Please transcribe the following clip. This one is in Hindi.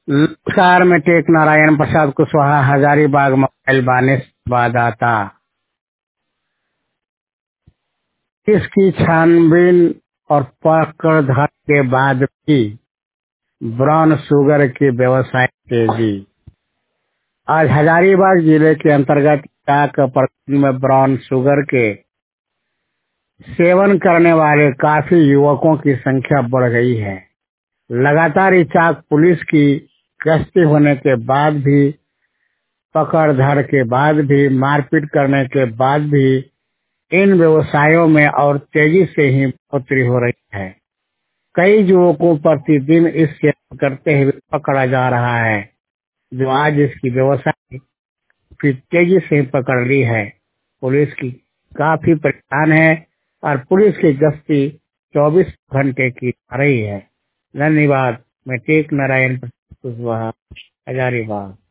नमस्कार, मैं टेक नारायण प्रसाद कुशवाहा हजारीबाग मोबाइल बाने संवाददाता। इसकी छानबीन और पकड़ के बाद भी ब्राउन शुगर की व्यवसाय तेजी। आज हजारीबाग जिले के अंतर्गत टाक प्रखंड में ब्राउन शुगर के सेवन करने वाले काफी युवकों की संख्या बढ़ गई है। लगातार इचाक पुलिस की गश्ती होने के बाद भी, पकड़ धर के बाद भी, मारपीट करने के बाद भी इन व्यवसायों में और तेजी से ही बढ़ोतरी हो रही है। कई युवकों प्रतिदिन इस सेवन करते हुए पकड़ा जा रहा है, जो आज इसकी व्यवसाय फिर तेजी से पकड़ ली है। पुलिस की काफी परेशान है और पुलिस की गश्ती 24 घंटे की आ रही है। धन्यवाद। मैं टेक नारायण कुशवाहा, हजारीबाग।